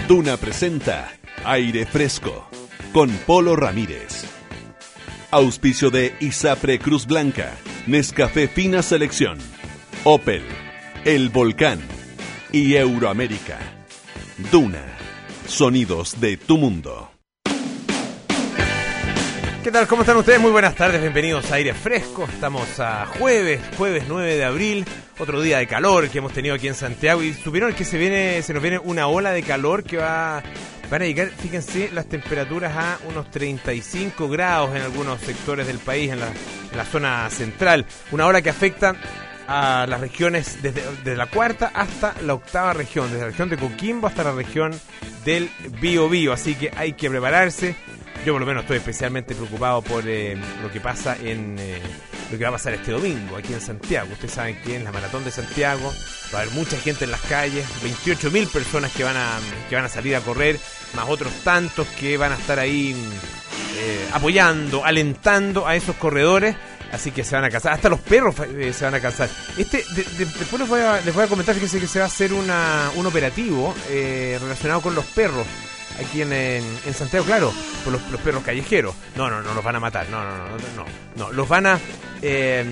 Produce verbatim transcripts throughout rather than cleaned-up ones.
Duna presenta Aire Fresco con Polo Ramírez. Auspicio de Isapre Cruz Blanca, Nescafé Fina Selección, Opel, El Volcán y Euroamérica. Duna, sonidos de tu mundo. ¿Qué tal? ¿Cómo están ustedes? Muy buenas tardes, bienvenidos a Aire Fresco. Estamos a jueves, jueves nueve de abril, otro día de calor que hemos tenido aquí en Santiago. Y supieron que se viene, se nos viene una ola de calor que va, van a llegar, fíjense, las temperaturas a unos treinta y cinco grados en algunos sectores del país, en la, en la zona central. Una ola que afecta a las regiones desde, desde la cuarta hasta la octava región, desde la región de Coquimbo hasta la región del Biobío. Así que hay que prepararse. Yo por lo menos estoy especialmente preocupado por eh, lo que pasa en eh, lo que va a pasar este domingo aquí en Santiago. Ustedes saben que en la Maratón de Santiago va a haber mucha gente en las calles, veintiocho mil personas que van a que van a salir a correr, más otros tantos que van a estar ahí eh, apoyando, alentando a esos corredores. Así que se van a cansar, hasta los perros eh, se van a cansar. Este, de, de, después les voy, a, les voy a comentar, fíjense que se va a hacer una, un operativo eh, relacionado con los perros. Aquí en, en, en Santiago, claro, por los, los perros callejeros. No, no, no los van a matar. No, no, no, no, no. no los van a... Eh,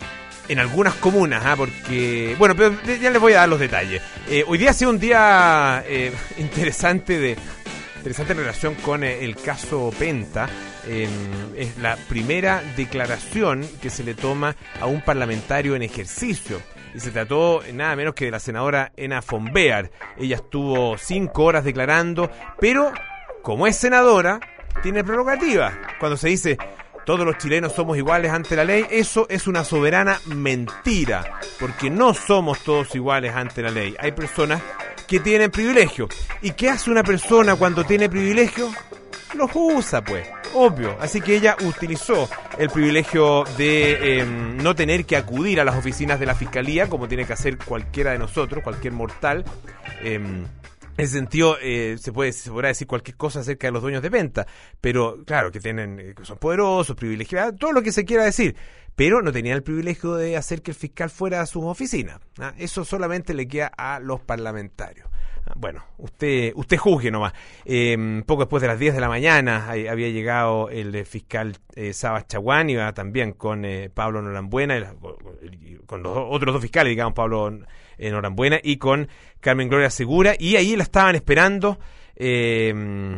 en algunas comunas, ¿ah? Porque... Bueno, pero ya les voy a dar los detalles. Eh, hoy día ha sido un día eh, interesante de... Interesante en relación con eh, el caso Penta. Eh, es la primera declaración que se le toma a un parlamentario en ejercicio. Y se trató nada menos que de la senadora Ena von Behr. Ella estuvo cinco horas declarando, pero como es senadora, tiene prerrogativa. Cuando se dice todos los chilenos somos iguales ante la ley, eso es una soberana mentira, porque no somos todos iguales ante la ley. Hay personas que tienen privilegio. ¿Y qué hace una persona cuando tiene privilegio? Los usa, pues, obvio. Así que ella utilizó el privilegio de eh, no tener que acudir a las oficinas de la Fiscalía, como tiene que hacer cualquiera de nosotros, cualquier mortal. Eh, en ese sentido, eh, se puede se podrá decir cualquier cosa acerca de los dueños de Penta, pero claro, que tienen que son poderosos, privilegiados, todo lo que se quiera decir, pero no tenían el privilegio de hacer que el fiscal fuera a sus oficinas. ¿Ah? Eso solamente le queda a los parlamentarios. Bueno, usted usted juzgue nomás. Eh, poco después de las diez de la mañana ahí, había llegado el eh, fiscal eh, Sabas Chaguán, iba también con eh, Pablo Norambuena, el, con los otros dos fiscales, digamos, Pablo eh, Norambuena y con Carmen Gloria Segura, y ahí la estaban esperando eh,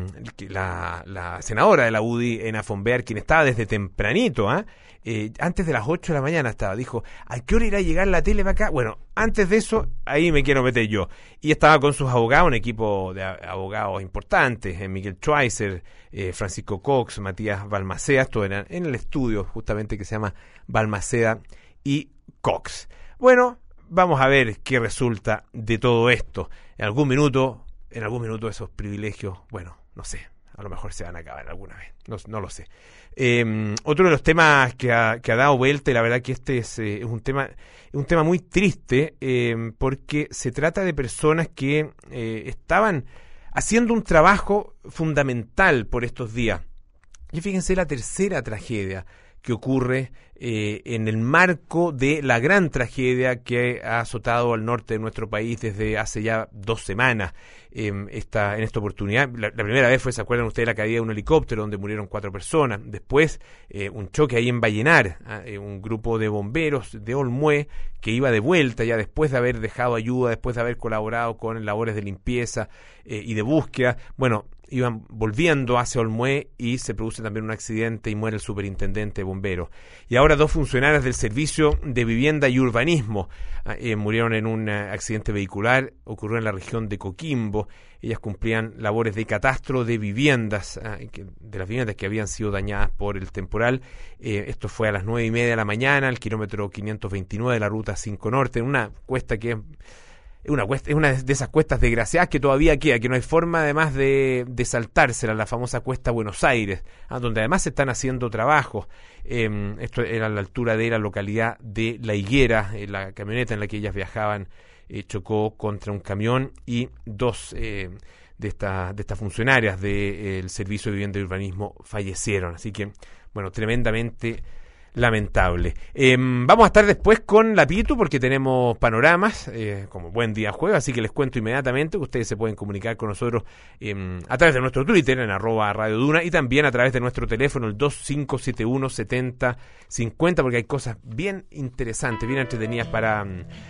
la, la senadora de la U D I, Ena von Behr, quien estaba desde tempranito, ¿eh? Eh, antes de las ocho de la mañana estaba, dijo, ¿a qué hora irá a llegar la tele para acá? Bueno, antes de eso, ahí me quiero meter yo. Y estaba con sus abogados, un equipo de abogados importantes, eh, Miguel Schweizer, eh, Francisco Cox, Matías Balmaceda, esto era en el estudio justamente que se llama Balmaceda y Cox. Bueno, vamos a ver qué resulta de todo esto. En algún minuto, en algún minuto esos privilegios, bueno, no sé, a lo mejor se van a acabar alguna vez, no, no lo sé. Eh, otro de los temas que ha, que ha dado vuelta, y la verdad que este es, eh, es un tema es un tema muy triste, eh, porque se trata de personas que eh, estaban haciendo un trabajo fundamental por estos días. Y fíjense la tercera tragedia que ocurre eh, en el marco de la gran tragedia que ha azotado al norte de nuestro país desde hace ya dos semanas. Eh, esta, en esta oportunidad, la, la primera vez fue, ¿se acuerdan ustedes, la caída de un helicóptero donde murieron cuatro personas? Después, eh, un choque ahí en Vallenar, eh, un grupo de bomberos de Olmué que iba de vuelta ya después de haber dejado ayuda, después de haber colaborado con labores de limpieza eh, y de búsqueda. Bueno, iban volviendo hacia Olmué y se produce también un accidente y muere el superintendente de bomberos. Y ahora dos funcionarios del Servicio de Vivienda y Urbanismo eh, murieron en un uh, accidente vehicular, ocurrió en la región de Coquimbo. Ellas cumplían labores de catastro de viviendas, uh, que, de las viviendas que habían sido dañadas por el temporal. Eh, esto fue a las nueve y media de la mañana, al kilómetro quinientos veintinueve de la ruta cinco Norte, en una cuesta que es... Es una, cuesta, es una de esas cuestas desgraciadas que todavía queda, que no hay forma además de, de saltársela, la famosa cuesta Buenos Aires, ¿ah? Donde además se están haciendo trabajos. Eh, esto era a la altura de la localidad de La Higuera. Eh, la camioneta en la que ellas viajaban eh, chocó contra un camión y dos eh, de, esta, de estas funcionarias del Servicio de Vivienda y Urbanismo fallecieron. Así que, bueno, tremendamente lamentable. Eh, vamos a estar después con la Pitu porque tenemos panoramas, eh, como buen día jueves, así que les cuento inmediatamente que ustedes se pueden comunicar con nosotros eh, a través de nuestro Twitter, en arroba Radio Duna, y también a través de nuestro teléfono, el dos cinco siete uno, siete cero cinco cero, porque hay cosas bien interesantes, bien entretenidas para,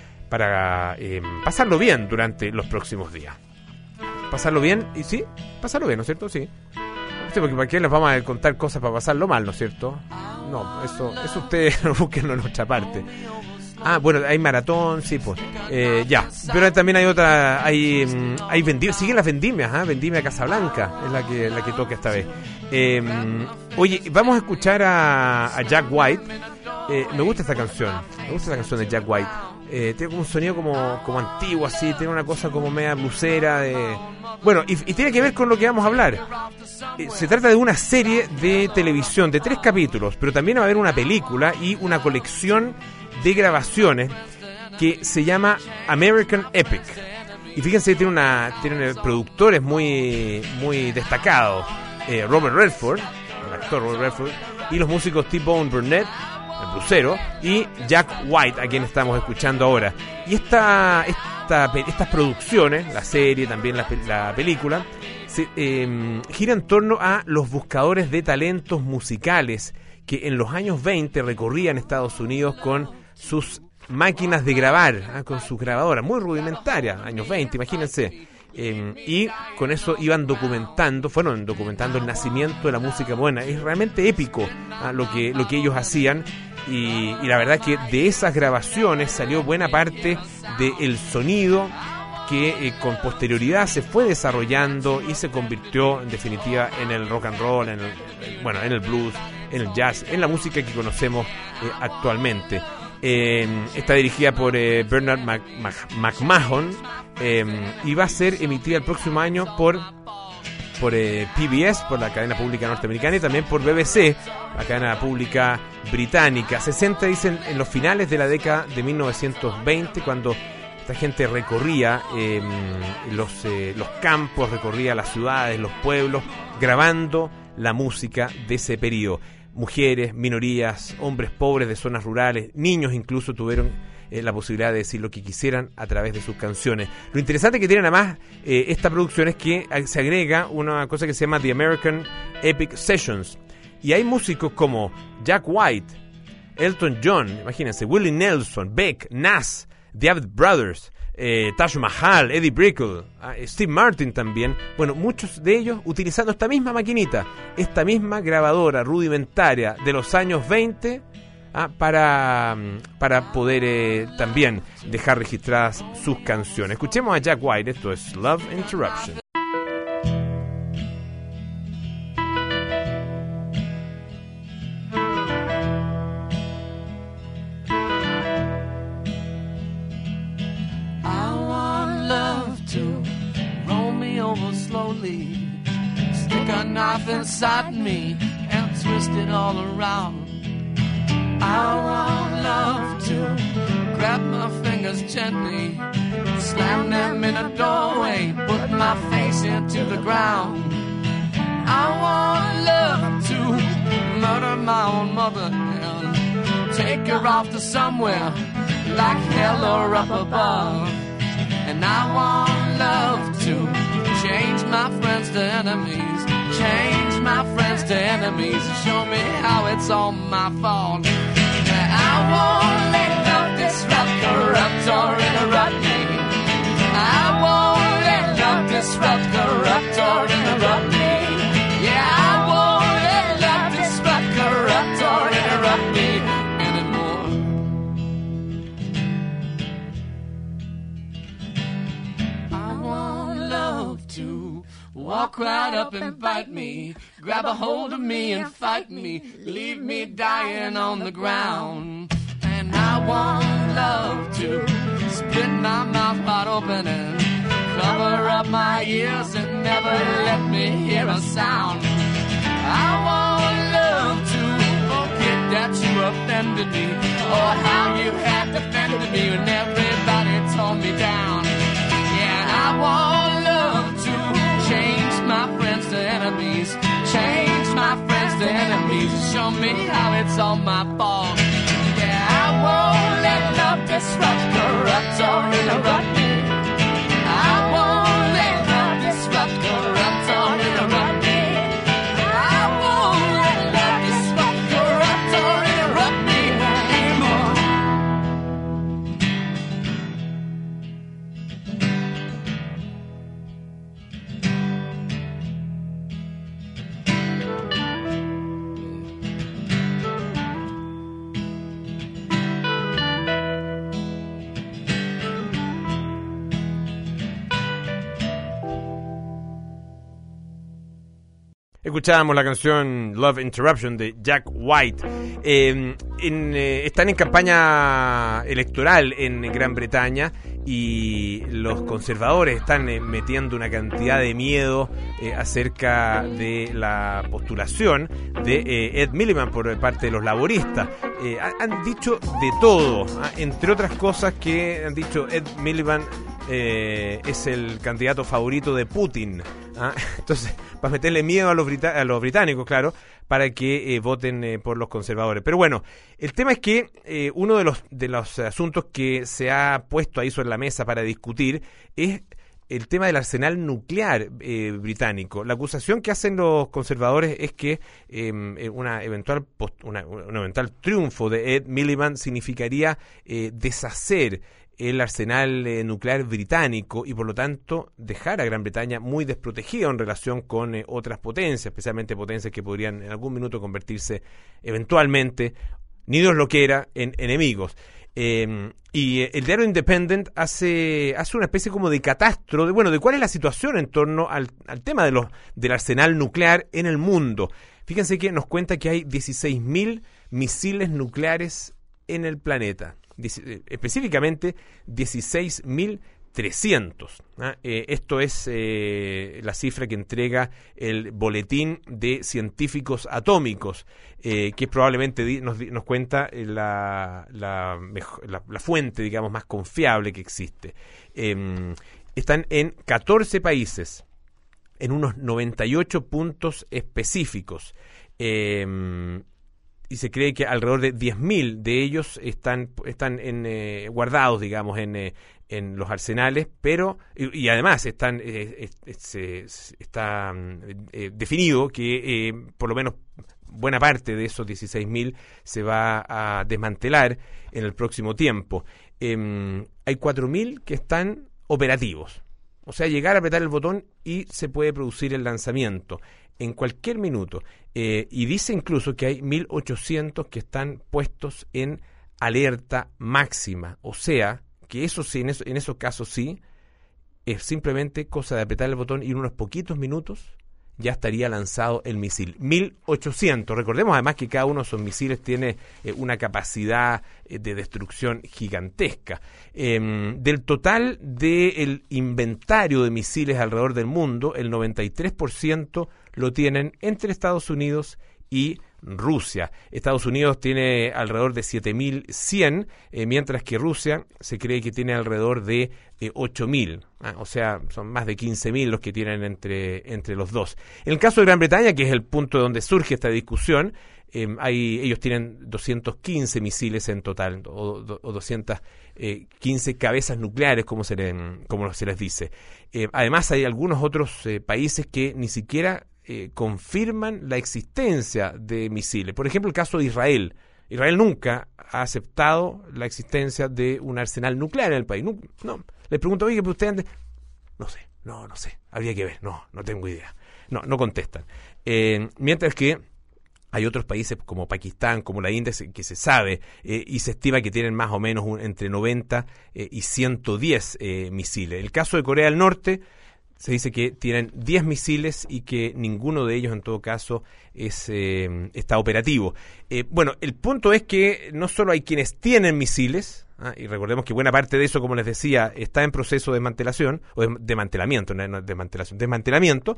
para eh, pasarlo bien durante los próximos días. Pasarlo bien, y sí, pasarlo bien, ¿no es cierto? Sí. Sí, porque para qué les vamos a contar cosas para pasarlo mal, ¿no es cierto? No, eso, eso ustedes lo busquen en nuestra parte. Ah, bueno, hay maratón, sí, pues. Eh, ya, pero también hay otra, hay, hay vendimias, siguen las vendimias, ¿ah? ¿eh? Vendimia Casablanca es la que, la que toca esta vez. Eh, oye, vamos a escuchar a, a Jack White. Eh, me gusta esta canción, me gusta esta canción de Jack White. Eh, tiene como un sonido como, como antiguo, así, tiene una cosa como media blusera de... Bueno, y, y tiene que ver con lo que vamos a hablar. Eh, se trata de una serie de televisión de tres capítulos, pero también va a haber una película y una colección de grabaciones que se llama American Epic. Y fíjense, tiene una tiene productores muy muy destacados. Eh, Robert Redford, el actor Robert Redford, y los músicos T-Bone Burnett, el blusero, y Jack White, a quien estamos escuchando ahora. Y esta, esta estas producciones, la serie, también la, la película, se, eh, gira en torno a los buscadores de talentos musicales que en los años veinte recorrían Estados Unidos con sus máquinas de grabar, ¿eh? Con sus grabadoras, muy rudimentarias, años veinte, imagínense. Eh, y con eso iban documentando, fueron documentando el nacimiento de la música buena. Es realmente épico, ¿eh? lo que lo que ellos hacían. Y, y la verdad que de esas grabaciones salió buena parte del sonido que eh, con posterioridad se fue desarrollando y se convirtió en definitiva en el rock and roll, en el, bueno, en el blues, en el jazz, en la música que conocemos eh, actualmente. Eh, está dirigida por eh, Bernard Mac, Mac, McMahon eh, y va a ser emitida el próximo año por por eh, P B S, por la cadena pública norteamericana, y también por B B C, la cadena pública británica. Se centra, dicen, en los finales de la década de mil novecientos veinte, cuando esta gente recorría eh, los, eh, los campos, recorría las ciudades, los pueblos, grabando la música de ese periodo. Mujeres, minorías, hombres pobres de zonas rurales, niños incluso tuvieron eh, la posibilidad de decir lo que quisieran a través de sus canciones. Lo interesante que tiene además eh, esta producción es que se agrega una cosa que se llama The American Epic Sessions, y hay músicos como Jack White, Elton John, imagínense, Willie Nelson, Beck, Nas, The Avett Brothers, eh, Taj Mahal, Eddie Brickell, eh, Steve Martin también. Bueno, muchos de ellos utilizando esta misma maquinita, esta misma grabadora rudimentaria de los años veinte, ah, para, para poder eh, también dejar registradas sus canciones. Escuchemos a Jack White, esto es Love Interruption. Stick a knife inside me and twist it all around. I want love to grab my fingers gently, slam them in a doorway, put my face into the ground. I want love to murder my own mother and take her off to somewhere like hell or up above. And I want love to change my friends to enemies, change my friends to enemies, show me how it's all my fault. I won't let love disrupt, corrupt, or interrupt me. I won't let love disrupt, corrupt, or interrupt me. Yeah, I won't let love disrupt, corrupt, or interrupt me anymore. I want love to walk right up and bite me, grab a hold of me and fight me, leave me dying on the ground. And I want love to split my mouth wide open and cover up my ears and never let me hear a sound. I want love to forget that you offended me, or how you had defended me when everybody tore me down. Yeah, and I want love to change my friends to enemies, change my friends to enemies, show me how it's all my fault. Yeah, I won't let love disrupt, corrupt, or interrupt me. I won't let love disrupt, corrupt, or interrupt me. I won't let love disrupt, corrupt, or interrupt me anymore. Escuchábamos la canción Love Interruption de Jack White. Eh, en, eh, están en campaña electoral en Gran Bretaña y los conservadores están eh, metiendo una cantidad de miedo eh, acerca de la postulación de eh, Ed Miliband por parte de los laboristas. Eh, han dicho de todo, ¿ah? Entre otras cosas que han dicho Ed Miliband eh, es el candidato favorito de Putin. ¿Ah? Entonces, para meterle miedo a los, brita- a los británicos, claro, para que eh, voten eh, por los conservadores. Pero bueno, el tema es que eh, uno de los, de los asuntos que se ha puesto ahí sobre la mesa para discutir es el tema del arsenal nuclear eh, británico. La acusación que hacen los conservadores es que eh, una eventual post- una, un eventual triunfo de Ed Miliband significaría eh, deshacer el arsenal eh, nuclear británico y por lo tanto dejar a Gran Bretaña muy desprotegido en relación con eh, otras potencias, especialmente potencias que podrían en algún minuto convertirse eventualmente, ni Dios lo quiera, en enemigos. Eh, y eh, el diario Independent hace hace una especie como de catastro de, bueno, de cuál es la situación en torno al, al tema de los del arsenal nuclear en el mundo. Fíjense que nos cuenta que hay dieciséis mil misiles nucleares en el planeta. Específicamente dieciséis mil trescientos. ¿ah? Eh, esto es eh, la cifra que entrega el Boletín de Científicos Atómicos, eh, que probablemente di, nos, nos cuenta la, la, mejor, la, la fuente, digamos, más confiable que existe. Eh, están en catorce países, en unos noventa y ocho puntos específicos. Eh, y se cree que alrededor de diez mil de ellos están están en, eh, guardados, digamos, en, eh, en los arsenales, pero y, y además están eh, es, es, está eh, definido que eh, por lo menos buena parte de esos dieciséis mil se va a desmantelar en el próximo tiempo. Eh, hay cuatro mil que están operativos, o sea, llegar a apretar el botón y se puede producir el lanzamiento en cualquier minuto. Eh, y dice incluso que hay mil ochocientos que están puestos en alerta máxima. O sea, que eso sí, en, eso, en esos casos sí, es simplemente cosa de apretar el botón y en unos poquitos minutos ya estaría lanzado el misil. mil ochocientos. Recordemos además que cada uno de esos misiles tiene eh, una capacidad eh, de destrucción gigantesca. Eh, del total del inventario de misiles alrededor del mundo, el noventa y tres por ciento lo tienen entre Estados Unidos y Rusia. Estados Unidos tiene alrededor de siete mil cien, eh, mientras que Rusia se cree que tiene alrededor de eh, ocho mil. Ah, o sea, son más de quince mil los que tienen entre, entre los dos. En el caso de Gran Bretaña, que es el punto donde surge esta discusión, eh, hay, ellos tienen doscientos quince misiles en total, o, o doscientas quince cabezas nucleares, como se, le, como se les dice. Eh, además, hay algunos otros eh, países que ni siquiera Eh, confirman la existencia de misiles. Por ejemplo, el caso de Israel. Israel nunca ha aceptado la existencia de un arsenal nuclear en el país. No, no. Les pregunto, oye, ¿pero ustedes? No sé, no, no sé. Habría que ver. No, no tengo idea. No, no contestan. Eh, mientras que hay otros países como Pakistán, como la India, que se sabe eh, y se estima que tienen más o menos un, entre noventa eh, y ciento diez eh, misiles. El caso de Corea del Norte, se dice que tienen diez misiles y que ninguno de ellos, en todo caso, es eh, está operativo. Eh, bueno, el punto es que no solo hay quienes tienen misiles, ¿ah? Y recordemos que buena parte de eso, como les decía, está en proceso de desmantelación, o de desmantelamiento, no, no desmantelación, desmantelamiento,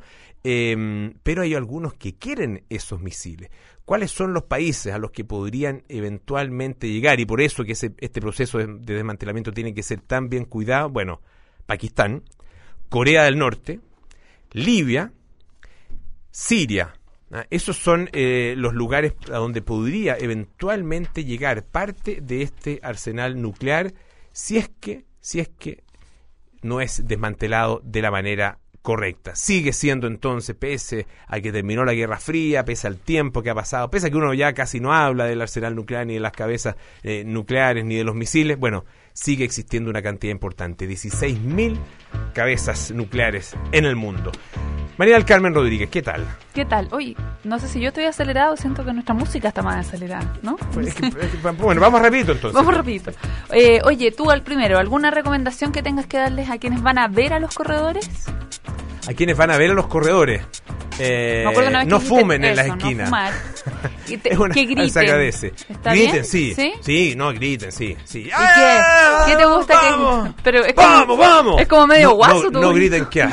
eh, pero hay algunos que quieren esos misiles. ¿Cuáles son los países a los que podrían eventualmente llegar? Y por eso que ese, este proceso de, de desmantelamiento tiene que ser tan bien cuidado. Bueno, Pakistán, Corea del Norte, Libia, Siria. Ah, esos son eh, los lugares a donde podría eventualmente llegar parte de este arsenal nuclear si es que, si es que no es desmantelado de la manera correcta. Sigue siendo entonces, pese a que terminó la Guerra Fría, pese al tiempo que ha pasado, pese a que uno ya casi no habla del arsenal nuclear, ni de las cabezas eh, nucleares, ni de los misiles, bueno, sigue existiendo una cantidad importante, dieciséis mil cabezas nucleares en el mundo. María del Carmen Rodríguez, ¿qué tal? ¿Qué tal? Oye, no sé si yo estoy acelerado, siento que nuestra música está más acelerada, ¿no? Es que, es que, bueno, vamos rapidito entonces. Vamos rapidito. Eh, oye, tú al primero, ¿alguna recomendación que tengas que darles a quienes van a ver a los corredores? A quienes van a ver a los corredores. Eh, no fumen en las esquinas. No fumar. Y te, es una, que griten. Se agradece. ¿Está griten, bien? sí, sí. Sí, no, griten, sí. sí. ¿Y qué? ¿Qué te gusta vamos, que Pero es como, vamos, vamos. Es como medio no, guaso no, tú. No griten que.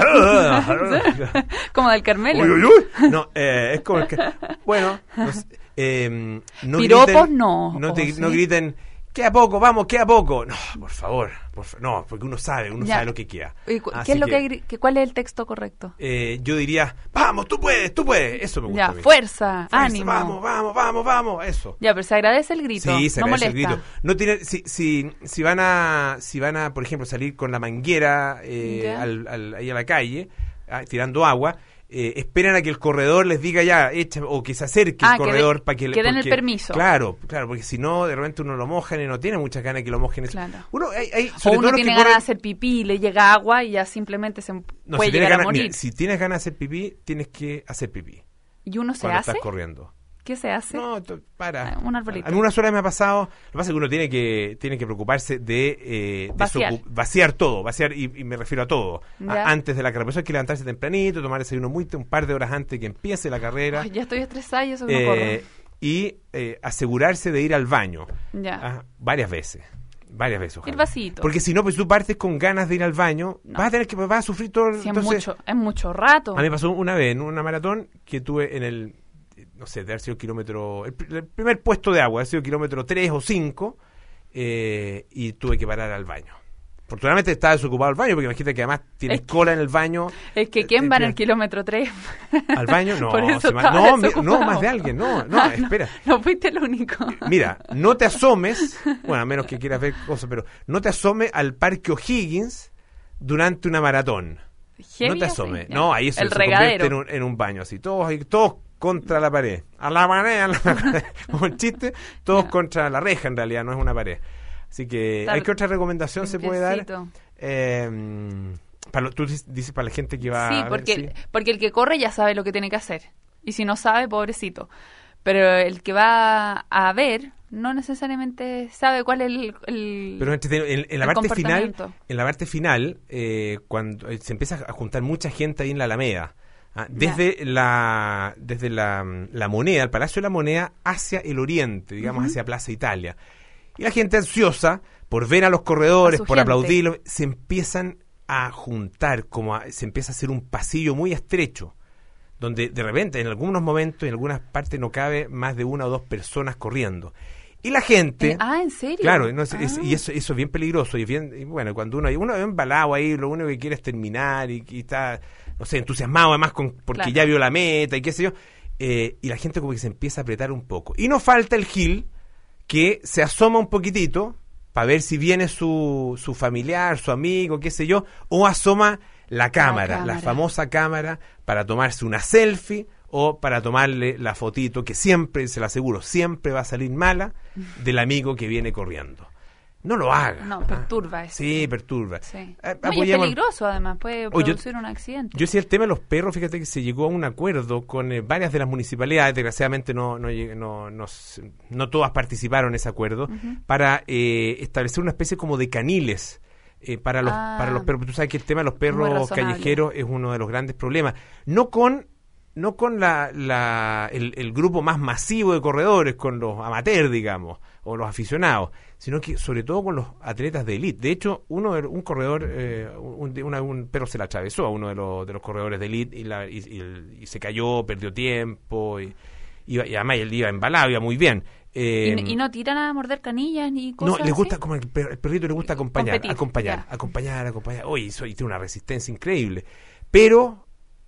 Como del Carmelo. Uy, uy, uy. No, eh, es como el que. Bueno, no, eh, no Piropos griten, no. No, te, ¿sí? no griten. Queda poco, vamos, queda poco. No, por favor, por fa- no, porque uno sabe, uno ya. sabe lo que queda. ¿Y cu- Así ¿Qué es lo que, que, hay, que cuál es el texto correcto? Eh, yo diría, vamos, tú puedes, tú puedes. Eso me gusta. Ya, a mí. fuerza, Fuerza, ánimo. Vamos, vamos, vamos, vamos, eso. Ya, pero se agradece el grito. Sí, se no agradece molesta. el grito. No tiene, si, si, si van a, si van a, por ejemplo, salir con la manguera eh, al, al, ahí a la calle, ah, tirando agua, eh, esperan a que el corredor les diga ya, echa, o que se acerque ah, el corredor que para que le que den porque, el permiso. Claro, claro, porque si no, de repente uno lo mojan y no tiene muchas ganas de que lo mojen. Claro. Uno, hay, hay, O sobre uno todo los tiene que ganas corren- de hacer pipí, le llega agua y ya simplemente se no, puede si tienes llegar ganas, a morir. mira, si tienes ganas de hacer pipí, tienes que hacer pipí. ¿Y uno se cuando hace? estás corriendo. ¿Qué se hace? No, to- para. Ah, un arbolito. A mí una sola vez me ha pasado. Lo que pasa es que uno tiene que tiene que preocuparse de, eh, Vaciar. desocu- vaciar todo, vaciar y, y me refiero a todo. A- Ya. antes de la carrera. Por eso hay que levantarse tempranito, tomar desayuno muy te- un par de horas antes de que empiece la carrera. Ay, ya estoy estresada y eso que no eh, y eh, asegurarse de ir al baño. corro. Ya. Ah, varias veces. Varias veces, ojalá. El vasito. Porque si no, pues tú partes con ganas de ir al baño, No. vas a tener que vas a sufrir todo. Sí, es, entonces, mucho, es mucho rato. a mí me pasó una vez en una maratón que tuve en el, no sé, de haber sido kilómetro, el, pr- el primer puesto de agua, ha sido kilómetro tres o cinco, eh, y tuve que parar al baño. Afortunadamente estaba desocupado el baño, porque imagínate que además tienes Es que- cola en el baño. Es que Eh, ¿quién va en eh, el kilómetro tres? ¿Al baño? No, Por eso se ma- estaba no, mi- desocupado. no, más de alguien, no, no, Ah, espera. No fuiste el único. Mira, no te asomes, bueno, a menos que quieras ver cosas, pero no te asomes al Parque O'Higgins durante una maratón. Heavy No te así, asomes. ya. No, ahí eso El se convierte regadero. en un, en un baño, así, todos ahí, todos contra la pared. A la pared, a la pared. Como el chiste, todos Ya. contra la reja, en realidad, no es una pared. Así que, Estar ¿hay que otra recomendación se puede dar? limpiecito. Eh, para lo- tú dices para la gente que va Sí, a ver, porque, sí. porque el que corre ya sabe lo que tiene que hacer. Y si no sabe, pobrecito. Pero el que va a ver no necesariamente sabe cuál es el... el- Pero entretenido. en, en la el parte final, comportamiento. en la parte final, eh, cuando eh, se empieza a juntar mucha gente ahí en la Alameda, ah, desde la desde la, la Moneda, el Palacio de la Moneda, hacia el oriente, digamos, Ujú. hacia Plaza Italia. Y la gente ansiosa por ver a los corredores, A su por gente. aplaudirlos, se empiezan a juntar, como a- se empieza a hacer un pasillo muy estrecho, donde de repente en algunos momentos, en algunas partes no cabe más de una o dos personas corriendo. Y la gente... Eh, ah, ¿en serio? Claro, no, es- es- Ah. y eso, eso es bien peligroso. Y, es bien, y bueno, cuando uno, uno es embalado ahí, lo único que quiere es terminar y, y está, no sé, entusiasmado además con, porque Claro. ya vio la meta y qué sé yo. eh, y la gente como que se empieza a apretar un poco. Y no falta el Gil que se asoma un poquitito para ver si viene su, su familiar, su amigo, qué sé yo, o asoma la cámara, la, cámara. famosa cámara, para tomarse una selfie o para tomarle la fotito que siempre, se lo aseguro, siempre va a salir mala del amigo que viene corriendo. No lo haga. No, perturba Ah, eso. Sí, perturba. Sí. Eh, No, y es apoyemos- peligroso además, puede Oye, yo- producir un accidente. Yo sí, el tema de los perros, fíjate que se llegó a un acuerdo con eh, varias de las municipalidades, desgraciadamente no no, lleg- no, no, s- no todas participaron en ese acuerdo, Ujú. para eh, establecer una especie como de caniles eh, para los Ah. para los perros. Tú sabes que el tema de los Muy perros razonable. callejeros es uno de los grandes problemas. No con no con la, la el, el grupo más masivo de corredores, con los amateurs, digamos, o los aficionados, sino que sobre todo con los atletas de élite. De hecho, uno de- un corredor, eh, un, de- una- un perro se la atravesó a uno de los, de los corredores de élite y, la- y, y el- y se cayó, perdió tiempo, y, iba- y además él iba embalado, iba muy bien. Eh, ¿Y, y no tiran a morder canillas ni no, cosas le gusta, así? como el, per- el perrito le gusta acompañar, Competir, acompañar, ya. acompañar, acompañar. Oye, eso, y tiene una resistencia increíble. Pero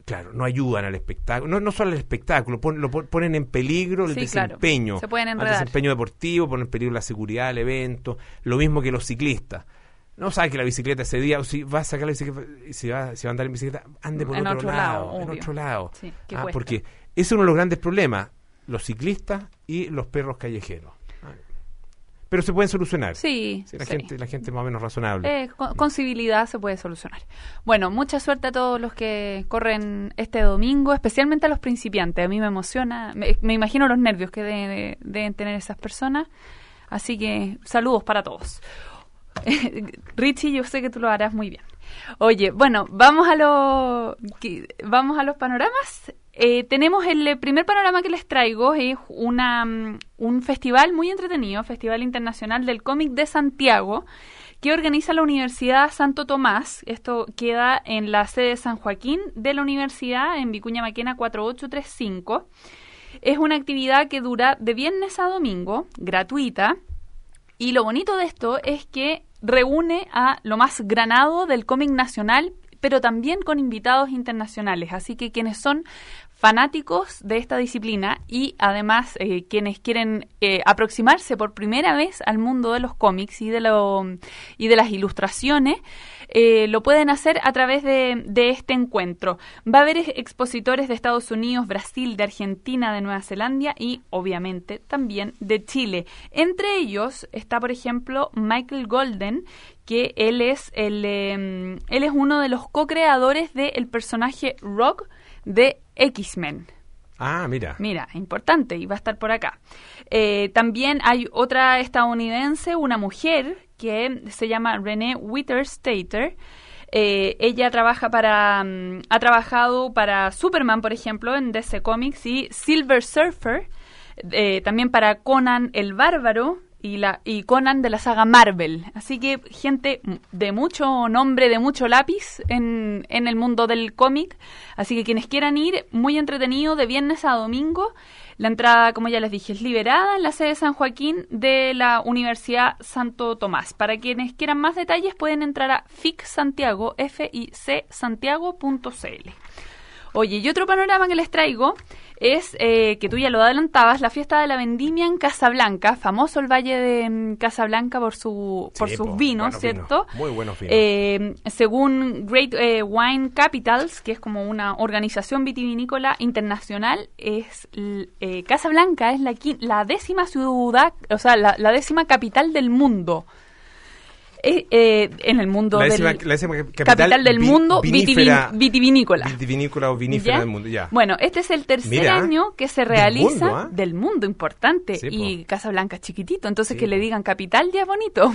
Claro, no ayudan al espectáculo, no, no solo al espectáculo, pon, lo pon, ponen en peligro el Sí, desempeño, claro. Se pueden el enredar. desempeño deportivo, ponen en peligro la seguridad del evento, lo mismo que los ciclistas. No sabe que la bicicleta ese día, o si va a sacar la bicicleta, si va, si va a andar en bicicleta, ande por En otro, otro lado, lado, en obvio. otro lado. Sí, que Ah, cuesta. porque ese es uno de los grandes problemas, los ciclistas y los perros callejeros. Pero se pueden solucionar. Sí, Sí, la sí. gente, la gente es más o menos razonable. Eh, con, con civilidad se puede solucionar. Bueno, mucha suerte a todos los que corren este domingo, especialmente a los principiantes. A mí me emociona, me, me imagino los nervios que de- de- deben tener esas personas. Así que saludos para todos. Richie, yo sé que tú lo harás muy bien. Oye, bueno, vamos a los vamos a los panoramas. Eh, tenemos el primer panorama que les traigo, es una, um, un festival muy entretenido, Festival Internacional del Cómic de Santiago, que organiza la Universidad Santo Tomás. Esto queda en la sede de San Joaquín de la universidad, en Vicuña Maquena cuatro ocho tres cinco. Es una actividad que dura de viernes a domingo, gratuita, y lo bonito de esto es que reúne a lo más granado del cómic nacional, pero también con invitados internacionales. Así que quienes son fanáticos de esta disciplina y además eh, quienes quieren eh, aproximarse por primera vez al mundo de los cómics y de, lo, y de las ilustraciones, eh, lo pueden hacer a través de, de este encuentro. Va a haber expositores de Estados Unidos, Brasil, de Argentina, de Nueva Zelanda y obviamente también de Chile. Entre ellos está, por ejemplo, Michael Golden, que él es, el, eh, él es uno de los co-creadores del personaje Rogue de X-Men. Ah, mira. Mira, importante, y va a estar por acá. Eh, también hay otra estadounidense, una mujer, que se llama Renee Witterstater. Eh, ella trabaja para, um, ha trabajado para Superman, por ejemplo, en D C Comics, y Silver Surfer, eh, también para Conan el Bárbaro, y la y Conan de la saga Marvel. Así que gente de mucho nombre, de mucho lápiz en, en el mundo del cómic. Así que quienes quieran ir, muy entretenido, de viernes a domingo. La entrada, como ya les dije, es liberada en la sede de San Joaquín de la Universidad Santo Tomás. Para quienes quieran más detalles pueden entrar a Fic Santiago, F I C Santiago punto C L. Oye, y otro panorama que les traigo es, eh, que tú ya lo adelantabas, la fiesta de la vendimia en Casablanca, famoso el Valle de mm, Casablanca por su por Sí, sus po, vinos, buenos ¿cierto? vinos, muy buenos vinos. Eh, según Great eh, Wine Capitals, que es como una organización vitivinícola internacional, es l- eh, Casablanca es la, qui- la décima ciudad, o sea, la, la décima capital del mundo. Eh, eh, en el mundo La décima, del la décima capital, capital del vi- mundo vinífera- vitivin- vitivinícola. Vitivinícola o vinífera ¿Ya? del mundo, ya. Bueno, este es el tercer Mira, año que se del realiza mundo, ¿ah? del mundo, importante, Sí, y po. Casablanca es chiquitito, entonces Sí, que le po. digan capital ya es bonito.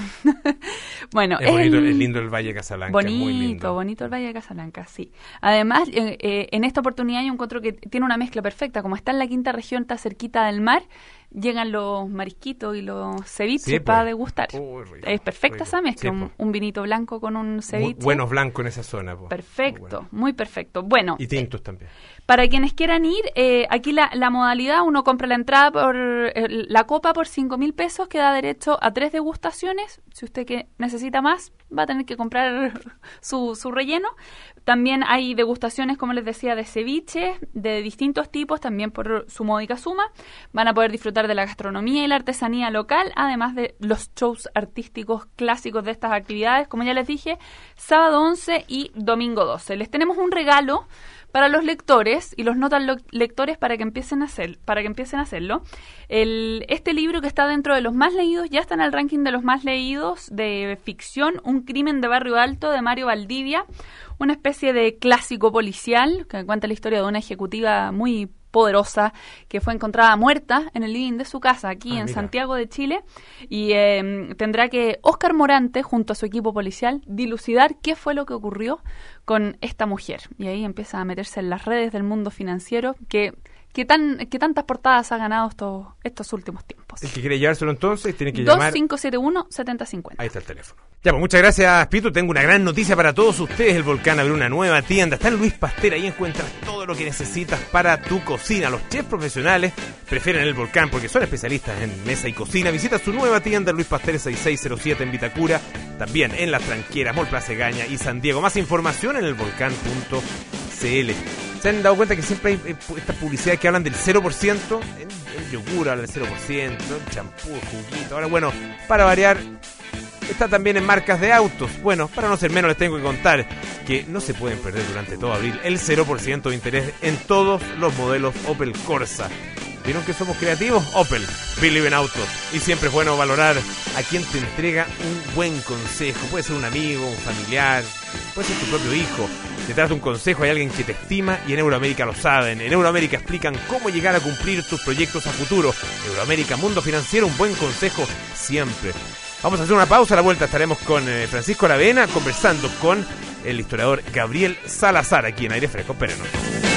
Bueno, Es bonito, el- es lindo el Valle de Casablanca, bonito, muy lindo. bonito el Valle de Casablanca, sí. Además, eh, eh, en esta oportunidad yo encuentro que tiene una mezcla perfecta, como está en la quinta región, está cerquita del mar, llegan los marisquitos y los ceviches Sí, para pues. degustar. Uy, rico, Es perfecta rico. esa mezcla, Sí, un, po. un vinito blanco con un Muy ceviche. buenos blancos en esa zona. Po. Perfecto, Muy bueno. muy perfecto. Bueno, Y tintos también. para quienes quieran ir, eh, aquí la, la modalidad, uno compra la entrada por eh, la copa por cinco mil pesos, que da derecho a tres degustaciones. Si usted que necesita más, va a tener que comprar su, su relleno. También hay degustaciones, como les decía, de ceviche, de distintos tipos, también por su módica suma. Van a poder disfrutar de la gastronomía y la artesanía local, además de los shows artísticos clásicos de estas actividades, como ya les dije, sábado once y domingo doce. Les tenemos un regalo para los lectores y los no tan lo- lectores para que empiecen a hacer, para que empiecen a hacerlo. El, este libro, que está dentro de los más leídos, ya está en el ranking de los más leídos de ficción, Un crimen de barrio alto, de Mario Valdivia, una especie de clásico policial que cuenta la historia de una ejecutiva muy poderosa que fue encontrada muerta en el living de su casa aquí Ah, en mira. Santiago de Chile, y eh, tendrá que Óscar Morante, junto a su equipo policial, dilucidar qué fue lo que ocurrió con esta mujer. Y ahí empieza a meterse en las redes del mundo financiero que, que, tan, que tantas portadas ha ganado estos, estos últimos tiempos. El que quiere llevárselo entonces tiene que dos llamar. cinco siete uno, siete cero cinco cero. Ahí está el teléfono. Ya, pues muchas gracias, Pito. Tengo una gran noticia para todos ustedes. El Volcán abrió una nueva tienda. Está en Luis Pasteur. Ahí encuentras todo lo que necesitas para tu cocina. Los chefs profesionales prefieren el Volcán porque son especialistas en mesa y cocina. Visita su nueva tienda en Luis Pasteur seis seis cero siete en Vitacura. También en Las Tranqueras, Mall Plaza Egaña y San Diego. Más información en el volcán punto c l. ¿Se han dado cuenta que siempre hay eh, estas publicidades que hablan del cero por ciento? El, el yogur habla del cero por ciento, el champú, el juguito. Ahora, bueno, para variar, está también en marcas de autos. Bueno, para no ser menos les tengo que contar que no se pueden perder durante todo abril el cero por ciento de interés en todos los modelos Opel Corsa. ¿Vieron que somos creativos? Opel, believe in autos. Y siempre es bueno valorar a quien te entrega un buen consejo. Puede ser un amigo, un familiar, puede ser tu propio hijo. Detrás de un consejo hay alguien que te estima y en Euroamérica lo saben. En Euroamérica explican cómo llegar a cumplir tus proyectos a futuro. Euroamérica, mundo financiero, un buen consejo siempre. Vamos a hacer una pausa, a la vuelta estaremos con eh, Francisco Aravena conversando con el historiador Gabriel Salazar aquí en Aire Fresco. Espérenos.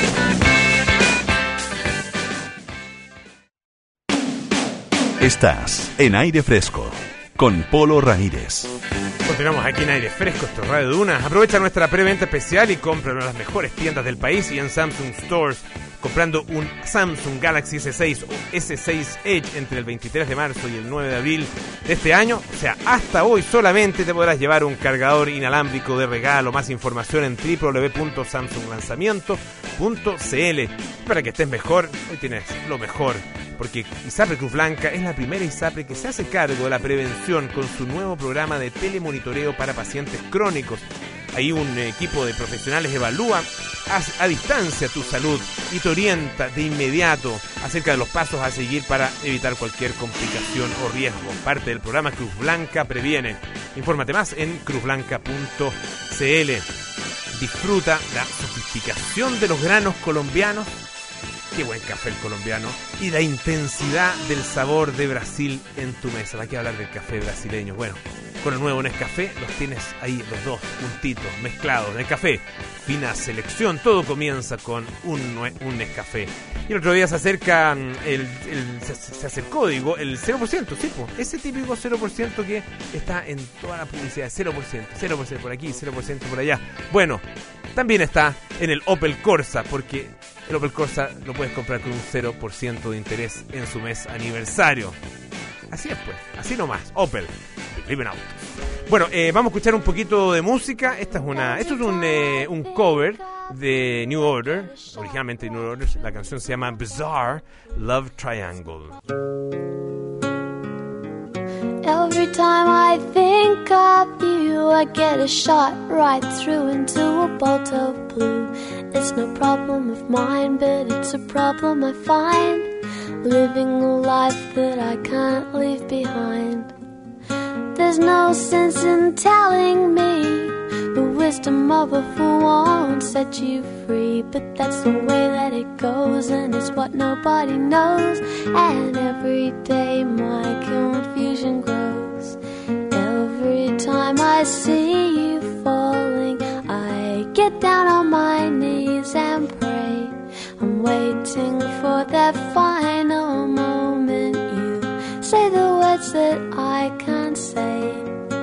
Estás en Aire Fresco con Polo Ramírez. Continuamos aquí en Aire Fresco, esto es Radio Duna. Aprovecha nuestra preventa especial y compra en las mejores tiendas del país y en Samsung Stores. Comprando un Samsung Galaxy ese seis o ese seis Edge entre el veintitrés de marzo y el nueve de abril de este año, o sea, hasta hoy solamente te podrás llevar un cargador inalámbrico de regalo. Más información en doble u doble u doble u punto samsung lanzamiento punto c l. Para que estés mejor, hoy tienes lo mejor, porque ISAPRE Cruz Blanca es la primera ISAPRE que se hace cargo de la prevención con su nuevo programa de telemonitoreo para pacientes crónicos. Ahí un equipo de profesionales evalúa a, a distancia tu salud y te orienta de inmediato acerca de los pasos a seguir para evitar cualquier complicación o riesgo. Parte del programa Cruz Blanca Previene. Infórmate más en cruz blanca punto c l. Disfruta la sofisticación de los granos colombianos. Qué buen café el colombiano. Y la intensidad del sabor de Brasil en tu mesa. ¿Para qué hablar del café brasileño? Bueno, con el nuevo Nescafé los tienes ahí los dos juntitos, mezclados. Nescafé, fina selección. Todo comienza con un, un Nescafé. Y el otro día se acerca el, el se, se acercó, digo, el cero por ciento, sí, po, ese típico cero por ciento que está en toda la publicidad. cero por ciento, cero por ciento por aquí, cero por ciento por allá. Bueno, también está en el Opel Corsa, porque el Opel Corsa lo puedes comprar con un cero por ciento de interés en su mes aniversario. Así es, pues, así nomás. Opel, believe in autos. Bueno, eh, vamos a escuchar un poquito de música. Esta es una, esto es un, eh, un cover de New Order, originalmente New Order. La canción se llama Bizarre Love Triangle. Every time I think of you, I get a shot right through into a bolt of blue. It's no problem of mine, but it's a problem I find, living a life that I can't leave behind. There's no sense in telling me the wisdom of a fool won't set you free, but that's the way that it goes, and it's what nobody knows. And every day my confusion grows. Every time I see you falling, I get down on my knees and pray. I'm waiting for that final moment you say the words that I can't say.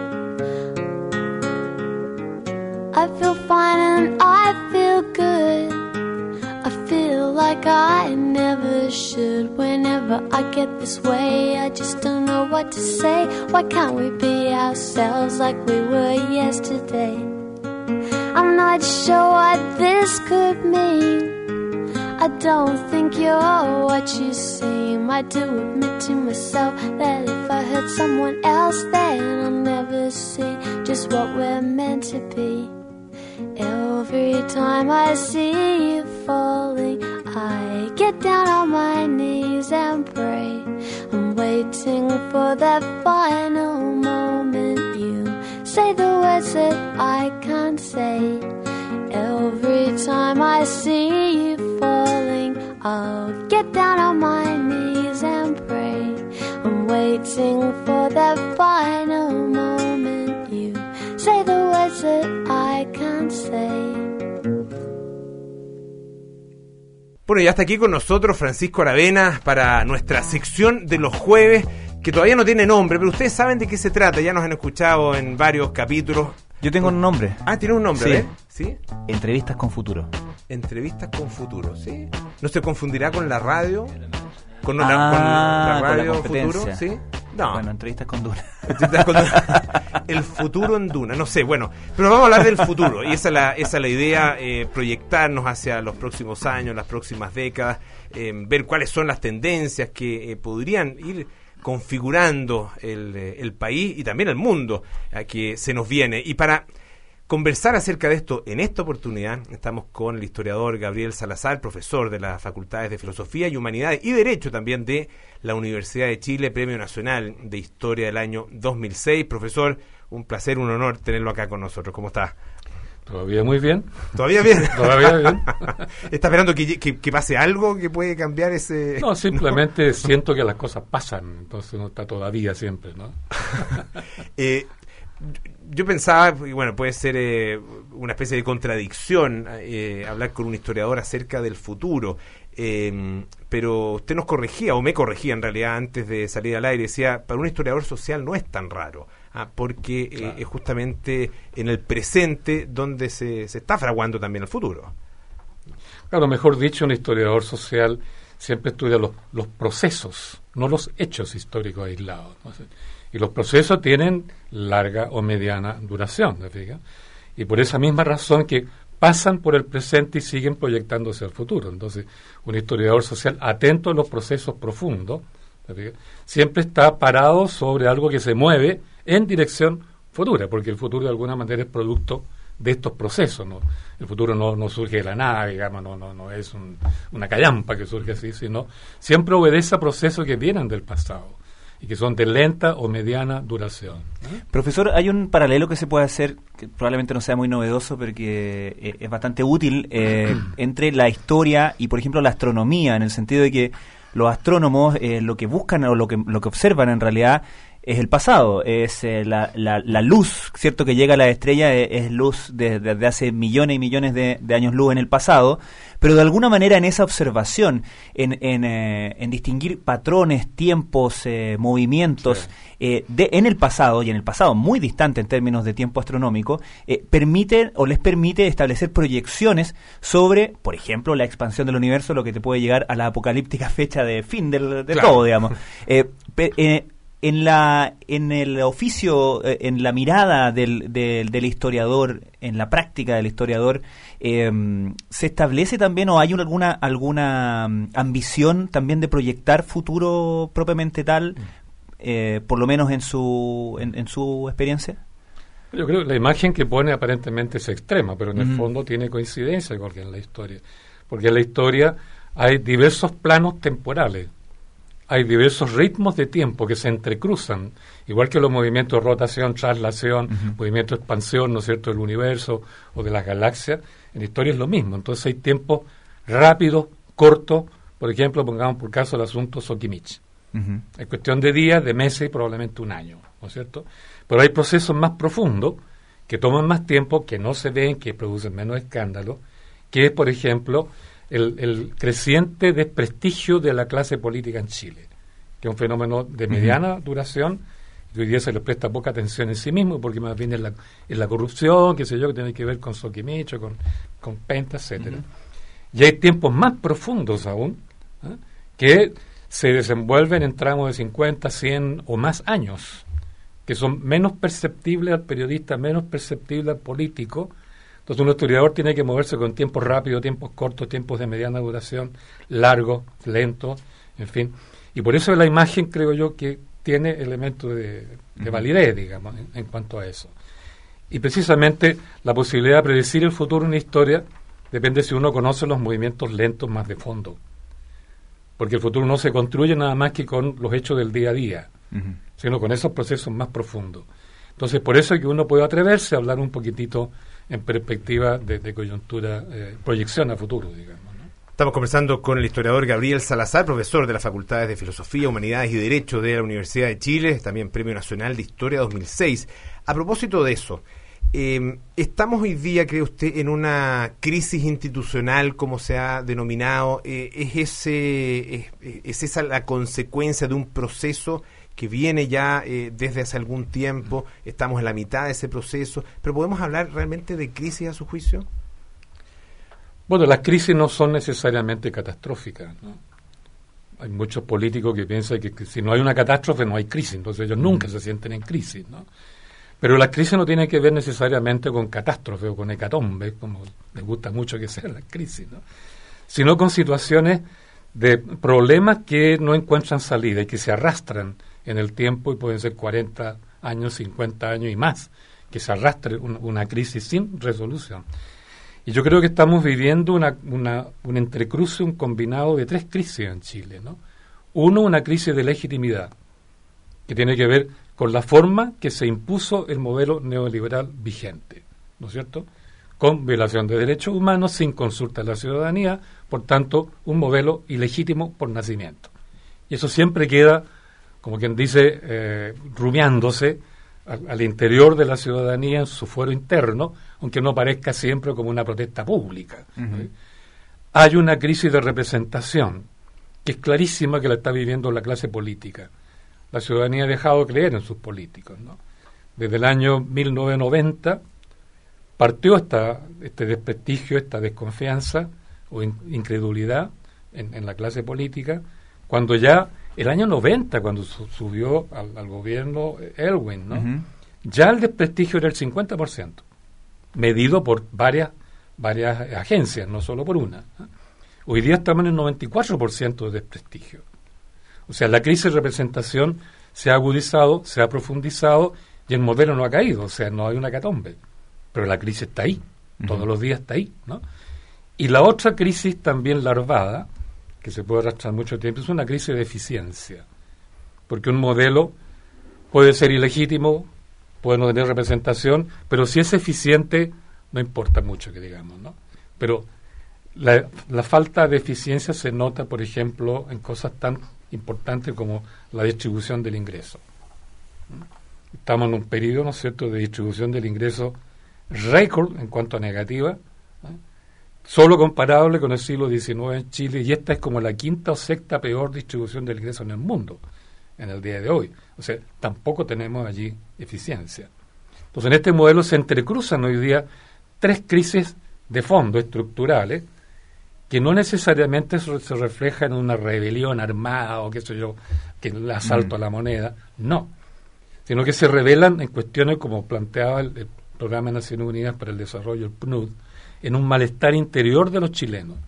I feel fine and I feel good. I feel like I never should. Whenever I get this way, I just don't know what to say. Why can't we be ourselves like we were yesterday? I'm not sure what this could mean. I don't think you're what you seem. I do admit to myself that if I hurt someone else, then I'll never see just what we're meant to be. Every time I see you falling, I get down on my knees and pray. I'm waiting for that final moment you say the words that I can't say. Every time I see you falling, I'll get down on my knees and pray. I'm waiting for that final moment you say the words that I can't say. Bueno, y hasta aquí con nosotros Francisco Aravena para nuestra sección de los jueves, que todavía no tiene nombre, pero ustedes saben de qué se trata, ya nos han escuchado en varios capítulos. Yo tengo un nombre. Ah, tiene un nombre, sí. ¿eh? ¿Sí? Entrevistas con futuro. Entrevistas con futuro, ¿sí? ¿No se confundirá con la radio? ¿Con, ah, la, con la radio con la futuro? ¿Sí? No. Bueno, entrevistas con Duna. Entrevistas con Duna. El futuro en Duna, no sé, bueno, pero vamos a hablar del futuro, y esa es la, esa es la idea, eh, proyectarnos hacia los próximos años, las próximas décadas, eh, ver cuáles son las tendencias que eh, podrían ir configurando el, el país y también el mundo a que se nos viene. Y para conversar acerca de esto, en esta oportunidad estamos con el historiador Gabriel Salazar, profesor de las Facultades de Filosofía y Humanidades y Derecho también de la Universidad de Chile, Premio Nacional de Historia del año dos mil seis. Profesor, un placer, un honor tenerlo acá con nosotros. ¿Cómo está? Todavía muy bien. ¿Todavía bien? Todavía bien. ¿Está esperando que, que, que pase algo que puede cambiar ese...? No, simplemente ¿no? Siento que las cosas pasan, entonces uno está todavía siempre, ¿no? eh, yo pensaba, y bueno, puede ser eh, una especie de contradicción eh, hablar con un historiador acerca del futuro, eh, pero usted nos corregía, o me corregía en realidad antes de salir al aire, decía, para un historiador social no es tan raro. Ah, porque eh, claro. Es justamente en el presente donde se, se está fraguando también el futuro. Claro, mejor dicho, un historiador social siempre estudia los, los procesos, no los hechos históricos aislados, ¿no? Y los procesos tienen larga o mediana duración, ¿te fijas? Y por esa misma razón que pasan por el presente y siguen proyectándose al futuro. Entonces, un historiador social atento a los procesos profundos, ¿te fijas? Siempre está parado sobre algo que se mueve en dirección futura, porque el futuro de alguna manera es producto de estos procesos, ¿no? El futuro no, no surge de la nada, digamos, no, no, no es un, una callampa que surge así, sino siempre obedece a procesos que vienen del pasado y que son de lenta o mediana duración, ¿eh? Profesor, hay un paralelo que se puede hacer, que probablemente no sea muy novedoso, pero que eh, es bastante útil, eh, entre la historia y, por ejemplo, la astronomía, en el sentido de que los astrónomos eh, lo que buscan o lo que, lo que observan en realidad es el pasado, es eh, la, la, la luz, ¿cierto?, que llega a la estrella, es, es luz desde de, de hace millones y millones de, de años luz en el pasado, pero de alguna manera en esa observación, en, en, eh, en distinguir patrones, tiempos, eh, movimientos, sí. eh, de, en el pasado, y en el pasado muy distante en términos de tiempo astronómico, eh, permite o les permite establecer proyecciones sobre, por ejemplo, la expansión del universo, lo que te puede llegar a la apocalíptica fecha de fin del, de claro. todo, digamos. Eh, pe, eh, En la en el oficio, eh, en la mirada del, del, del historiador, en la práctica del historiador, eh, ¿se establece también o hay una, alguna alguna um, ambición también de proyectar futuro propiamente tal, eh, por lo menos en su en, en su experiencia? Yo creo que la imagen que pone aparentemente es extrema, pero en mm. el fondo tiene coincidencia con que en la historia, porque en la historia hay diversos planos temporales. Hay diversos ritmos de tiempo que se entrecruzan, igual que los movimientos de rotación, traslación, uh-huh. movimiento de expansión, ¿no es cierto?, del universo o de las galaxias. En la historia es lo mismo. Entonces hay tiempos rápidos, cortos. Por ejemplo, pongamos por caso el asunto Sokimich. Uh-huh. Es cuestión de días, de meses y probablemente un año, ¿no es cierto? Pero hay procesos más profundos que toman más tiempo, que no se ven, que producen menos escándalo, que es, por ejemplo, El, el creciente desprestigio de la clase política en Chile, que es un fenómeno de mediana uh-huh. duración, y hoy día se le presta poca atención en sí mismo, porque más bien es la, es la corrupción, qué sé yo, que tiene que ver con Soquimicho, con, con Penta, etcétera. Uh-huh. Y hay tiempos más profundos aún, ¿eh?, que se desenvuelven en tramos de cincuenta, cien o más años, que son menos perceptibles al periodista, menos perceptibles al político. Entonces un historiador tiene que moverse con tiempos rápidos, tiempos cortos, tiempos de mediana duración, largos, lentos, en fin. Y por eso la imagen, creo yo, que tiene elementos de, de validez, digamos, en, en cuanto a eso. Y precisamente la posibilidad de predecir el futuro en una historia depende si uno conoce los movimientos lentos más de fondo. Porque el futuro no se construye nada más que con los hechos del día a día, uh-huh. sino con esos procesos más profundos. Entonces, por eso es que uno puede atreverse a hablar un poquitito en perspectiva de, de coyuntura, eh, proyección a futuro, digamos, ¿no? Estamos conversando con el historiador Gabriel Salazar, profesor de las Facultades de Filosofía, Humanidades y Derecho de la Universidad de Chile, también Premio Nacional de Historia dos mil seis. A propósito de eso, eh, ¿estamos hoy día, cree usted, en una crisis institucional, como se ha denominado? Eh, ¿Es ese es, es esa la consecuencia de un proceso que viene ya eh, desde hace algún tiempo? Estamos en la mitad de ese proceso, pero ¿podemos hablar realmente de crisis a su juicio? Bueno, las crisis no son necesariamente catastróficas, ¿no? Hay muchos políticos que piensan que, que si no hay una catástrofe no hay crisis, entonces ellos nunca se sienten en crisis, ¿no? Pero las crisis no tienen que ver necesariamente con catástrofe o con hecatombe, como les gusta mucho que sean las crisis, ¿no? Sino con situaciones de problemas que no encuentran salida y que se arrastran en el tiempo, y pueden ser cuarenta años, cincuenta años y más, que se arrastre un, una crisis sin resolución. Y yo creo que estamos viviendo una, una, un entrecruce, un combinado de tres crisis en Chile, ¿no? Uno, una crisis de legitimidad, que tiene que ver con la forma que se impuso el modelo neoliberal vigente, ¿no es cierto?, con violación de derechos humanos, sin consulta a la ciudadanía, por tanto, un modelo ilegítimo por nacimiento. Y eso siempre queda, como quien dice, eh, rumiándose al, al interior de la ciudadanía, en su fuero interno, aunque no parezca siempre como una protesta pública. Uh-huh. ¿eh? Hay una crisis de representación, que es clarísima, que la está viviendo la clase política. La ciudadanía ha dejado de creer en sus políticos, ¿no? Desde el año mil novecientos noventa partió esta, este desprestigio, esta desconfianza o in, incredulidad en, en la clase política, cuando ya el año noventa, cuando su, subió al, al gobierno Elwin, ¿no? Uh-huh. Ya el desprestigio era el cincuenta por ciento, medido por varias, varias agencias, no solo por una, ¿eh? Hoy día estamos en el noventa y cuatro por ciento de desprestigio. O sea, la crisis de representación se ha agudizado, se ha profundizado y el modelo no ha caído, o sea, no hay una hecatombe. Pero la crisis está ahí, uh-huh. Todos los días está ahí, ¿no? Y la otra crisis también larvada, que se puede arrastrar mucho tiempo, es una crisis de eficiencia. Porque un modelo puede ser ilegítimo, puede no tener representación, pero si es eficiente, no importa mucho que digamos, ¿no? Pero la, la falta de eficiencia se nota, por ejemplo, en cosas tan importantes como la distribución del ingreso. Estamos en un periodo, ¿no es cierto?, de distribución del ingreso récord en cuanto a negativa, ¿eh? Solo comparable con el siglo diecinueve en Chile, y esta es como la quinta o sexta peor distribución del ingreso en el mundo en el día de hoy. O sea, tampoco tenemos allí eficiencia. Entonces, en este modelo se entrecruzan hoy día tres crisis de fondo estructurales que no necesariamente se reflejan en una rebelión armada o qué sé yo, que el asalto mm. a la moneda, no, sino que se revelan en cuestiones como planteaba el, el Programa de Naciones Unidas para el Desarrollo, el P N U D, en un malestar interior de los chilenos.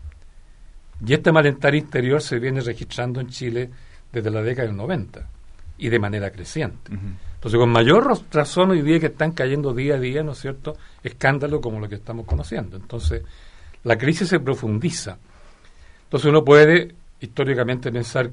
Y este malestar interior se viene registrando en Chile desde la década del noventa y de manera creciente. Uh-huh. Entonces, con mayor razón hoy día que están cayendo día a día, ¿no es cierto?, escándalos como lo que estamos conociendo. Entonces, la crisis se profundiza. Entonces, uno puede históricamente pensar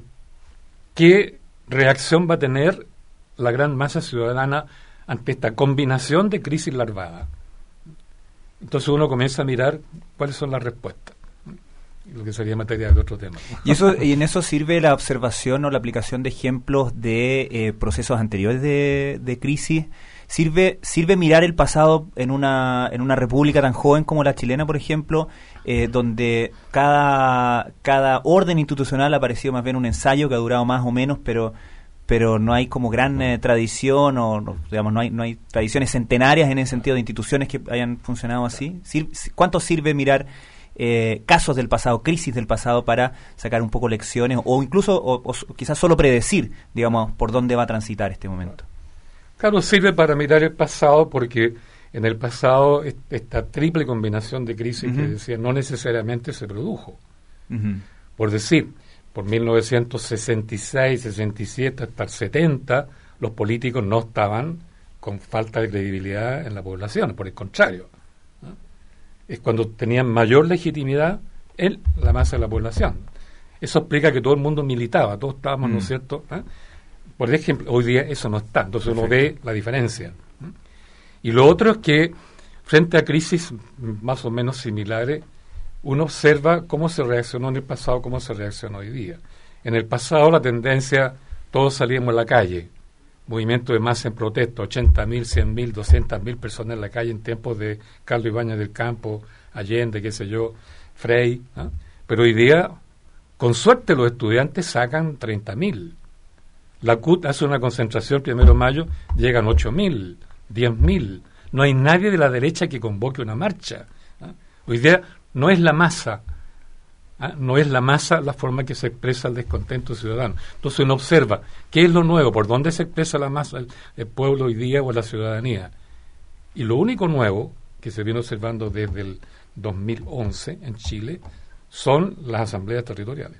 qué reacción va a tener la gran masa ciudadana ante esta combinación de crisis larvada. Entonces uno comienza a mirar cuáles son las respuestas, lo que sería materia de otro tema. Y eso y en eso sirve la observación o la aplicación de ejemplos de eh, procesos anteriores de, de crisis. Sirve sirve mirar el pasado en una en una república tan joven como la chilena, por ejemplo, eh, donde cada cada orden institucional ha parecido más bien un ensayo que ha durado más o menos, pero pero no hay como gran eh, tradición o no, digamos no hay no hay tradiciones centenarias en el sentido de instituciones que hayan funcionado así. Sir, ¿Cuánto sirve mirar eh, casos del pasado, crisis del pasado, para sacar un poco lecciones o incluso o, o quizás solo predecir, digamos, por dónde va a transitar este momento? Claro, sirve para mirar el pasado porque en el pasado esta triple combinación de crisis uh-huh. que decía no necesariamente se produjo. Uh-huh. Por decir, por mil novecientos sesenta y seis, sesenta y siete hasta el setenta, los políticos no estaban con falta de credibilidad en la población, por el contrario, ¿no? Es cuando tenían mayor legitimidad en la masa de la población. Eso explica que todo el mundo militaba, todos estábamos, mm. ¿no es cierto?, ¿eh? Por ejemplo, hoy día eso no está, entonces uno ve la diferencia. ¿eh? Y lo otro es que frente a crisis más o menos similares, uno observa cómo se reaccionó en el pasado, cómo se reacciona hoy día. En el pasado la tendencia, todos salíamos a la calle, movimiento de masa en protesta, ochenta mil, cien mil, doscientas mil personas en la calle en tiempos de Carlos Ibáñez del Campo, Allende, qué sé yo, Frei, ¿eh? Pero hoy día, con suerte, los estudiantes sacan treinta mil. La C U T hace una concentración el primero de mayo, llegan ocho mil, diez mil. No hay nadie de la derecha que convoque una marcha. ¿eh? Hoy día no es la masa ¿ah? No es la masa la forma que se expresa el descontento ciudadano. Entonces uno observa qué es lo nuevo, por dónde se expresa la masa, el, el pueblo hoy día o la ciudadanía. Y lo único nuevo que se viene observando desde el dos mil once en Chile son las asambleas territoriales.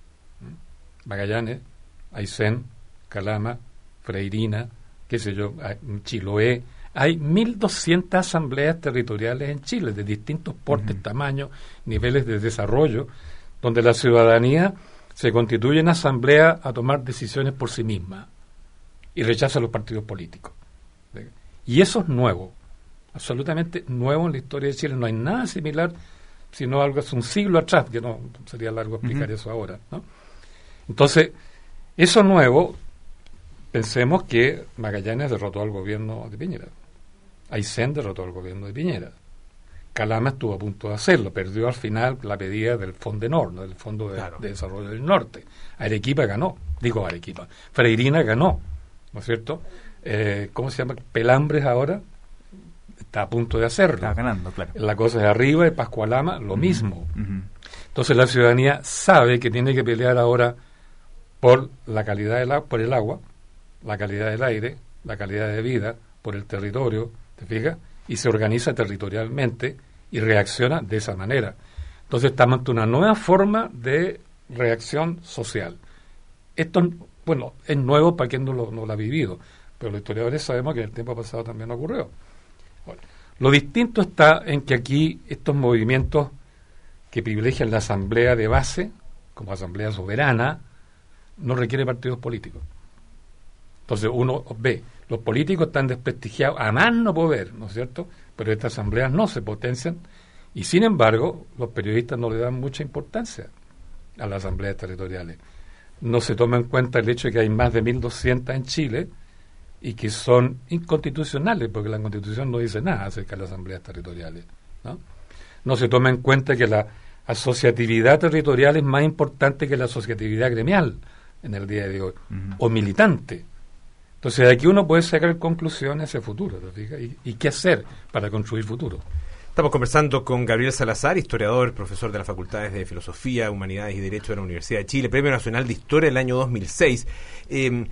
Magallanes, Aysén, Calama, Freirina, qué sé yo, Chiloé. Hay mil doscientas asambleas territoriales en Chile, de distintos portes, uh-huh. tamaños, niveles de desarrollo, donde la ciudadanía se constituye en asamblea a tomar decisiones por sí misma y rechaza los partidos políticos. Y eso es nuevo, absolutamente nuevo en la historia de Chile. No hay nada similar, sino algo hace un siglo atrás, que no sería largo explicar uh-huh. eso ahora, ¿no? Entonces, eso nuevo, pensemos que Magallanes derrotó al gobierno de Piñera. Aysén derrotó al gobierno de Piñera. Calama estuvo a punto de hacerlo, perdió al final la pedida del Fondenor, ¿no? Del Fondo de, claro. de Desarrollo del Norte. Arequipa ganó, digo Arequipa. Freirina ganó, ¿no es cierto? Eh, ¿Cómo se llama? Pelambres ahora está a punto de hacerlo. Está ganando, claro. La cosa de arriba, de Pascualama, lo uh-huh. mismo. Uh-huh. Entonces la ciudadanía sabe que tiene que pelear ahora por la calidad del agua, por el agua, la calidad del aire, la calidad de vida, por el territorio, ¿te fijas? Y se organiza territorialmente y reacciona de esa manera. Entonces estamos ante una nueva forma de reacción social. Esto, bueno, es nuevo para quien no lo, no lo ha vivido, pero los historiadores sabemos que en el tiempo pasado también ocurrió. Bueno, lo distinto está en que aquí estos movimientos que privilegian la asamblea de base, como asamblea soberana, no requiere partidos políticos. Entonces uno ve, los políticos están desprestigiados a más no poder, ¿no es cierto? Pero estas asambleas no se potencian y sin embargo los periodistas no le dan mucha importancia a las asambleas territoriales. No se toma en cuenta el hecho de que hay más de mil doscientas en Chile y que son inconstitucionales porque la Constitución no dice nada acerca de las asambleas territoriales, ¿no? No se toma en cuenta que la asociatividad territorial es más importante que la asociatividad gremial en el día de hoy, uh-huh. o militante. Entonces, de aquí uno puede sacar conclusiones hacia el futuro, ¿te fijas? Y, y qué hacer para construir futuro. Estamos conversando con Gabriel Salazar, historiador, profesor de las Facultades de Filosofía, Humanidades y Derecho de la Universidad de Chile, Premio Nacional de Historia del año dos mil seis. Eh,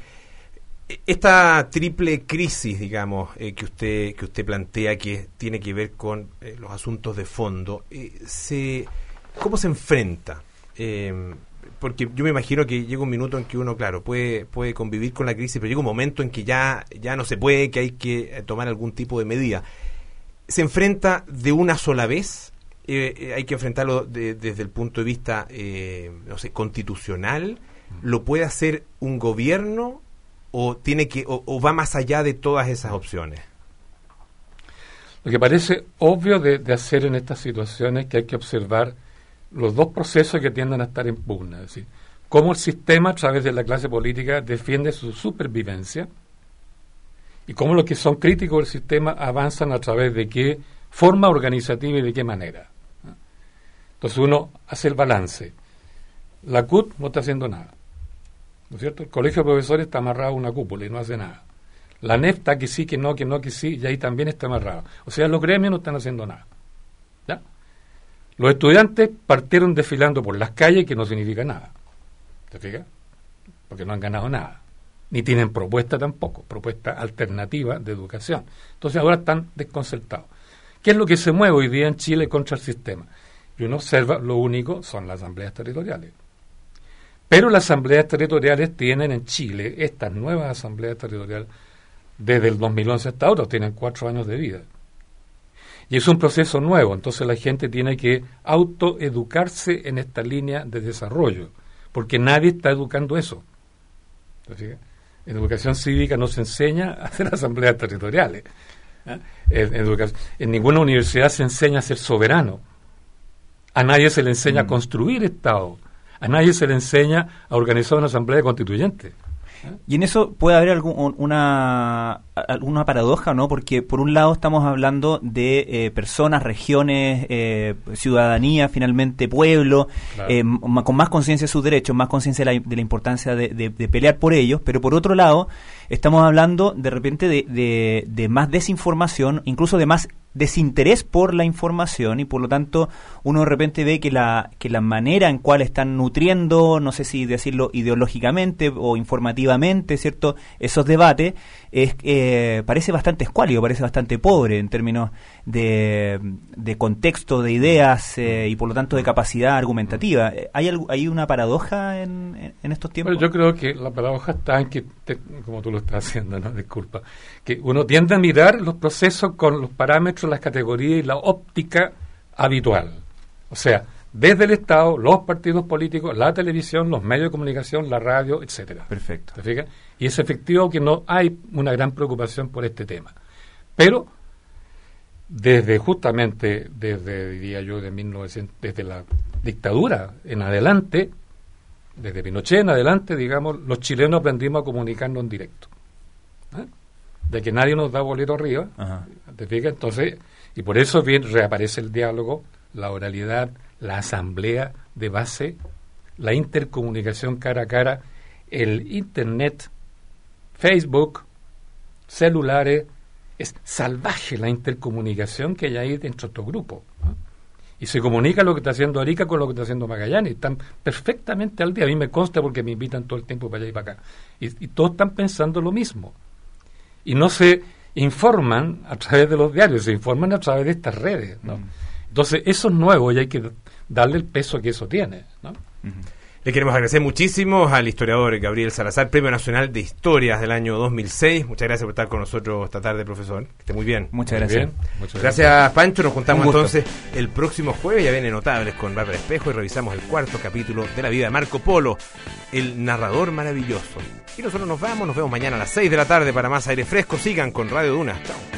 esta triple crisis, digamos, eh, que usted que usted plantea, que tiene que ver con eh, los asuntos de fondo, eh, se, ¿cómo se enfrenta? Eh, porque yo me imagino que llega un minuto en que uno, claro, puede puede convivir con la crisis, pero llega un momento en que ya ya no se puede, que hay que tomar algún tipo de medida. ¿Se enfrenta de una sola vez? Eh, eh, ¿Hay que enfrentarlo de, desde el punto de vista, eh, no sé, constitucional? ¿Lo puede hacer un gobierno o tiene que o, o va más allá de todas esas opciones? Lo que parece obvio de, de hacer en estas situaciones es que hay que observar los dos procesos que tienden a estar en pugna, es decir, cómo el sistema a través de la clase política defiende su supervivencia y cómo los que son críticos del sistema avanzan a través de qué forma organizativa y de qué manera. Entonces uno hace el balance. La C U T no está haciendo nada, ¿no es cierto? El colegio de profesores está amarrado a una cúpula y no hace nada. La N E F está que sí, que no, que no, que sí, y ahí también está amarrado. O sea, los gremios no están haciendo nada. ¿Ya? Los estudiantes partieron desfilando por las calles, que no significa nada. ¿Te fijas? Porque no han ganado nada. Ni tienen propuesta tampoco, propuesta alternativa de educación. Entonces ahora están desconcertados. ¿Qué es lo que se mueve hoy día en Chile contra el sistema? Y uno observa, lo único son las asambleas territoriales. Pero las asambleas territoriales tienen en Chile, estas nuevas asambleas territoriales, desde el dos mil once hasta ahora, tienen cuatro años de vida. Y es un proceso nuevo, entonces la gente tiene que autoeducarse en esta línea de desarrollo, porque nadie está educando eso. ¿Sí? En educación cívica no se enseña a hacer asambleas territoriales. ¿eh? En, en, educación, en ninguna universidad se enseña a ser soberano. A nadie se le enseña mm. a construir Estado. A nadie se le enseña a organizar una asamblea constituyente. ¿eh? Y en eso puede haber algún, una, alguna paradoja, ¿no? Porque por un lado estamos hablando de eh, personas, regiones, eh, ciudadanía, finalmente pueblo, claro. eh, m- con más conciencia de sus derechos, más conciencia de la, de la importancia de, de, de pelear por ellos, pero por otro lado estamos hablando de repente de, de, de más desinformación, incluso de más desinterés por la información, y por lo tanto uno de repente ve que la que la manera en cual están nutriendo, no sé si decirlo ideológicamente o informativamente, cierto, esos debates es eh, parece bastante escuálido, parece bastante pobre en términos de, de contexto, de ideas eh, y por lo tanto de capacidad argumentativa. ¿Hay algo, hay una paradoja en, en, en estos tiempos? Bueno, yo creo que la paradoja está en que, te, como tú lo estás haciendo, no, disculpa, que uno tiende a mirar los procesos con los parámetros, las categorías y la óptica habitual. O sea, desde el Estado, los partidos políticos, la televisión, los medios de comunicación, la radio, etcétera. Perfecto. ¿Te fijas? Y es efectivo que no hay una gran preocupación por este tema. Pero desde justamente, desde, diría yo, de mil novecientos, desde la dictadura en adelante, desde Pinochet en adelante, digamos, los chilenos aprendimos a comunicarnos en directo. ¿Eh? De que nadie nos da boleto arriba. Ajá. ¿Te fijas? Entonces, y por eso bien reaparece el diálogo, la oralidad, la asamblea de base, la intercomunicación cara a cara, el internet, Facebook, celulares. Es salvaje la intercomunicación que hay ahí dentro de estos grupos, ¿no? Y se comunica lo que está haciendo Arica con lo que está haciendo Magallanes. Están perfectamente al día. A mí me consta porque me invitan todo el tiempo para allá y para acá. Y, y todos están pensando lo mismo. Y no se informan a través de los diarios, se informan a través de estas redes, ¿no? Mm. Entonces, eso es nuevo y hay que darle el peso que eso tiene, ¿no? Uh-huh. Le queremos agradecer muchísimo al historiador Gabriel Salazar, Premio Nacional de Historias del año dos mil seis. Muchas gracias por estar con nosotros esta tarde, profesor. Que esté muy bien. Muchas Muy gracias. bien. Muchas Gracias, gracias, Pancho. Nos juntamos Un gusto. entonces el próximo jueves. Ya viene Notables con Bárbara Espejo y revisamos el cuarto capítulo de la vida de Marco Polo, el narrador maravilloso. Y nosotros nos vamos, nos vemos mañana a las seis de la tarde para más aire fresco. Sigan con Radio Duna. Chao.